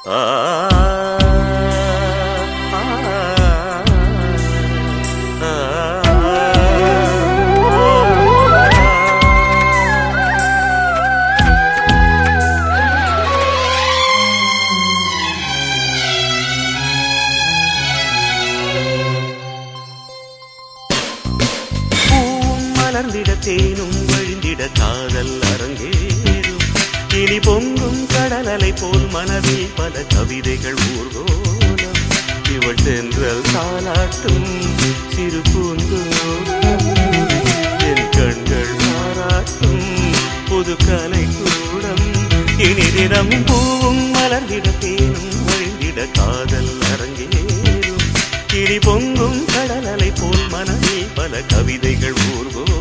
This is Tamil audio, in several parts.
தேனும் வழிந்திட காதல் அரங்கேறும். இனி பொங்கும் கடலலை போல் மனதில் பல கவிதைகள் ஊர்கோலம். இவள் தென்றல் தாலாட்டும் சிறு பூந்தோட்டம். என் கண்கள் பாராட்டும் புது கலை கூடம். இனி தினமும் பூவும் மலர்ந்திட தேனும் வழிந்திட காதல் அரங்கேறும். இனி பொங்கும் கடலலை போல் மனதில் பல கவிதைகள் ஊர்கோலம்.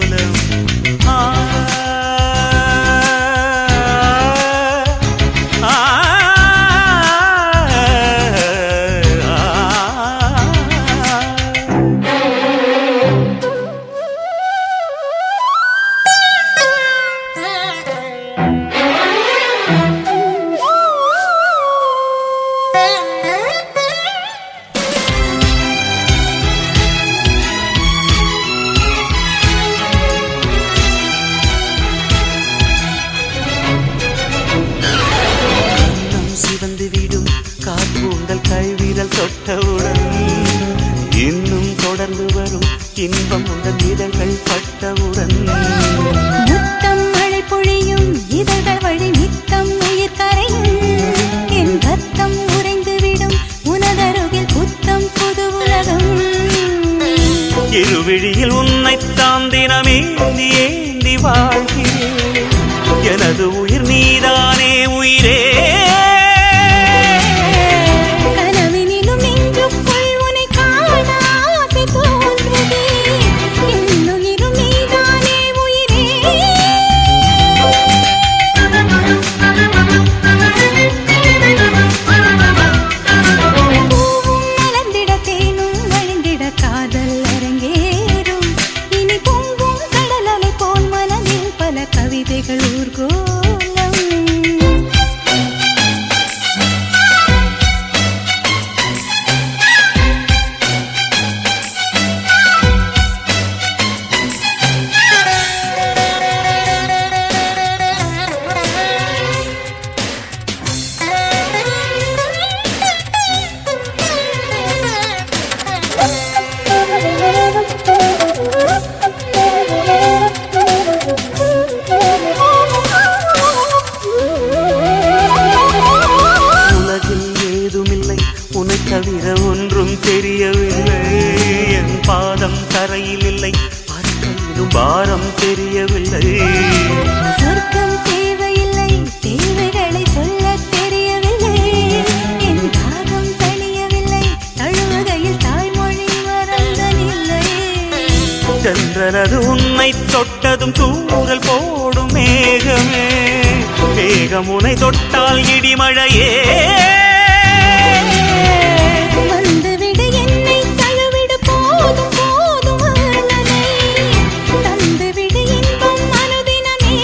காற்பூண்டல் கைவிரல் தொட்டவுடன் இன்னும் தொடர்ந்து வரும் இன்பம் உங்கள் இதழ்கள் பட்டவுடன். முத்தம் மழை பொழியும் இதழ்கள் வழி நித்தம் உயிர் கரையும். என் ரத்தம் உறைந்துவிடும் உனதருகில் புத்தம் புது உலகம். இருவிழியில் உன்னைத்தான் தினமேந்தி ஏந்தி வாழ்கிறேன். எனது உயிர் நீதானே உயிரே. தவிர ஒன்றும் தெரியவில்லை. என் பாதம் தரையில் இல்லை, பறக்கையிலும் பாரம் தெரியவில்லை. சொர்க்கம் தேவையில்லை, தேவைகளை சொல்ல தெரியவில்லை. என் தாகம் தணியவில்லை, தழுவுகையில் தாய்மொழி மறந்தனில்லை. சந்திரனது உன்னை தொட்டதும் தூறல் போடும் மேகமே. மேகம் உன்னை தொட்டால் இடிமழையே. வந்துவிடு என்னை தழுவிடு போதும் போதும் அழலை. தந்துவிடு இன்பம் அனுதினமே.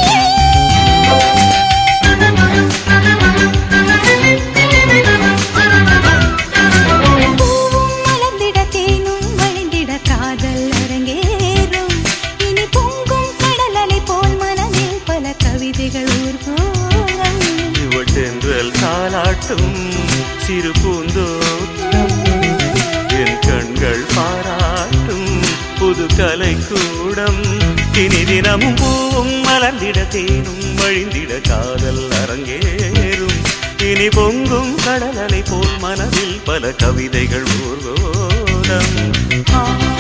பூவும் மலர்ந்திட தேனும் வழிந்திட காதல் அரங்கேறும். இனி பொங்கும் கடலலை போல் மனதில் பல கவிதைகள் ஊர்கோலம். இவள் தென்றல் தாலாட்டும் சிறு பூந்தோட்டம். என் கண்கள் பாராட்டும் புது கலை கூடம். இனி தினமும் பூவும் மலர்ந்திட தேனும் வழிந்திட காதல் அரங்கேறும். இனி பொங்கும் கடலலை போல் மனதில் பல கவிதைகள் ஊர்கோலம்.